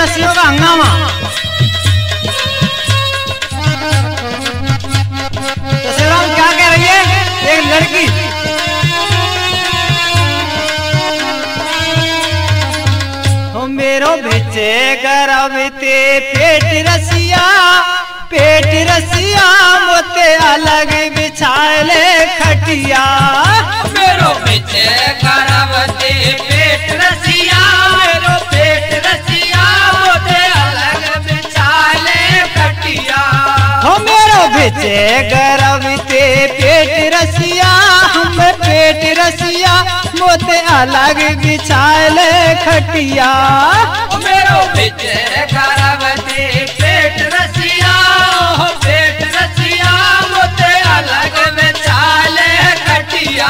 रस्सियों का हंगामा। तो शिवराम क्या कह रही है एक लड़की, हो मेरो बेचे गरबते पेट रसिया, पेट रसिया मोते अलग बिछाले खटिया। मेरो बेचे गरबते पेट रसिया, मेरो पेट रसिया मोते अलग बिछाले खटिया। हो मेरो बेचे गरबते पेट रसिया, हम पेट रसिया मोते अलग बिछाले खटिया। मेरो बेचे गरबते पेट रसिया, पेट रसिया मोते अलग बिछाले खटिया।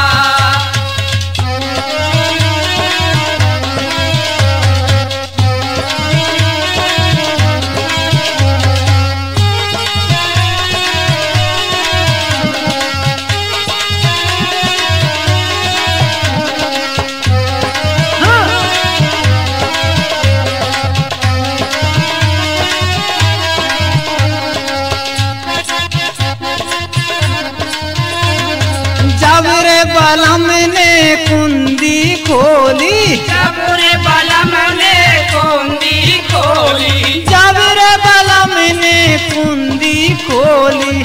जब रे बलम ने कुंदी खोली, जब रे बलम ने कुंदी खोली, जब रे बलम ने कुंदी खोली,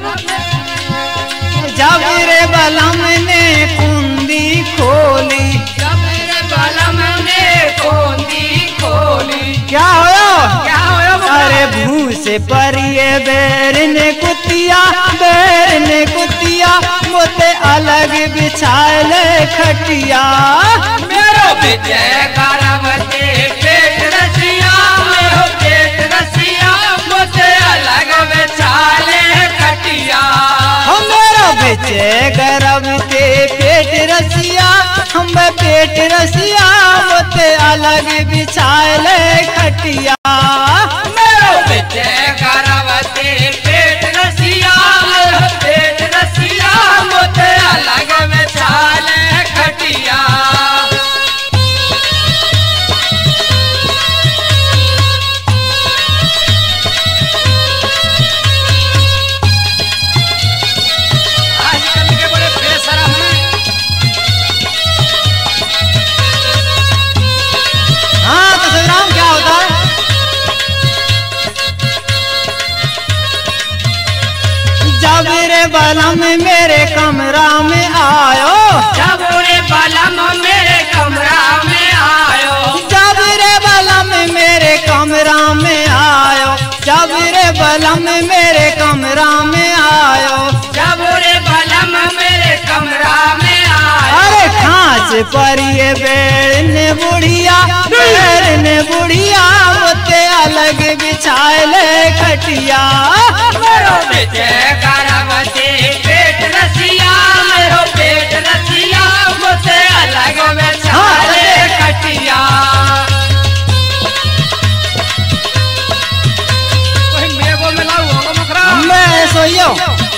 जब रे बलम ने कुंदी खोली। जब रे बलम ने कुंदी खोली। क्या होयो? क्या होयो? अरे भूस परिए बैर ने कुतिया, बैर ने कुतिया मोते अलग बिछाले खटिया। मेरो बेटे गरबते पेट रसिया, मेरो पेट रसिया मोते अलग बिछाले खटिया। हो मेरो बेचे गरबते पेट रसिया, हम पेट रसिया मोते अलग बिछाले खटिया। मेरो बेटे गरबते पेट रसिया, मेरो पेट रसिया मोते अलग बिछाले खटिया। आजकल के बड़े बेशरम हैं। हाँ तो शिवराम क्या होता है? जब रे बलम मेरे कमरा में आयो, जब रे बलम मेरे कमरा में आयो, जब रे बलम मेरे कमरा में आयो, जब रे बलम मेरे कमरा में आयो। जब रे बलम मेरे कमरा में आयो। अरे खांच पर ये बैर ने बुढ़िया, बैर ने बुढ़िया मोते अलग बिछाले खटिया। मेरो बेटे गरबते पेट रसिया, मेरो पेट रसिया मोते अलग बिछाले खटिया। कोई मेगो मिलाऊ होगा मुखरा। मैं सोइयो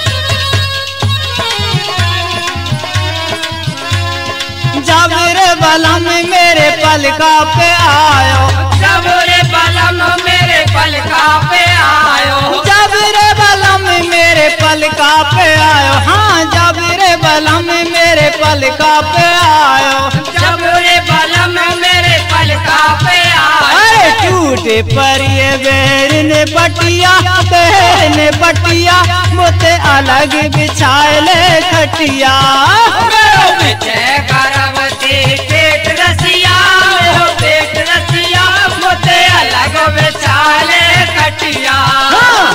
जब रे बलम मेरे पलका पे आयो, जब रे बलम मेरे पलका पे आयो, जब रे बलम मेरे पलका पे आयो। हाँ जब रे बलम मेरे पलका पे आयो, जब रे बलम मेरे पलका पे आयो। अरे टूटे पर ये बैर ने पटिया, बैर ने पटिया मोते अलग बिछाले खटिया। मेरो बेटे गरबते पेट रसिया, मेरो पेट रसिया मोते अलग बिछाले खटिया। हाँ।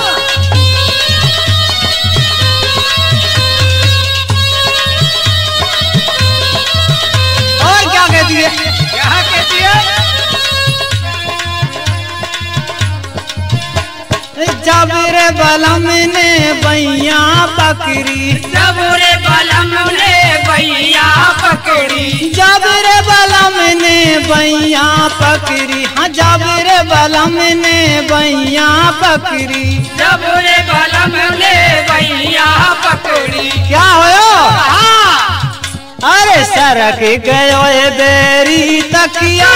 और क्या कहती है? क्या कहती है? जब रे बलम ने बैया पकड़ी, जब रे बलम ने बैया पकड़ी, जब रे बलम ने बैया पकड़ी। हाँ जब रे बलम ने बैया पकड़ी। जब रे बलम ने बैया पकड़ी। क्या होयो? हाँ। अरे सरक गयो बेरी तकिया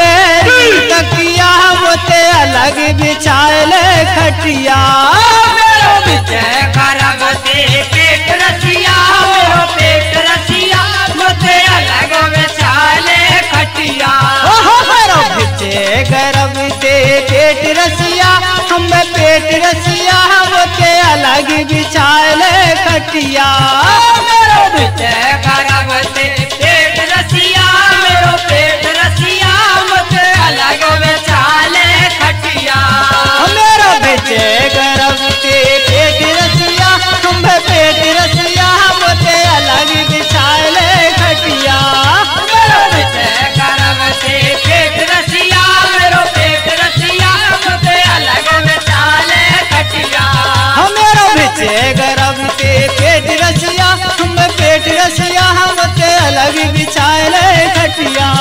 मोते अलग बिछाले खटिया मेरो बिचे करब ते पेट रसिया मेरो पेट रसिया मोते अलग बिछाले खटिया ओहो मेरो बिचे गरब ते पेट रसिया हम पेट रसिया मोते अलग बिछाले खटिया मेरो बिचे करब ते पेट रसिया मेरो पेट रसिया मोते अलग बिछाले खटिया मेरो बिचे गरब ते पेट रसिया हम पेट रसिया मोते अलग बिछाले खटिया मेरो बिचे करब ते पेट रसिया मेरो पेट रसिया मोते अलग बिछाले खटिया मेरो बिचे गरब ते पेट रसिया हम पेट रसिया मोते अलग बिछाले खटिया।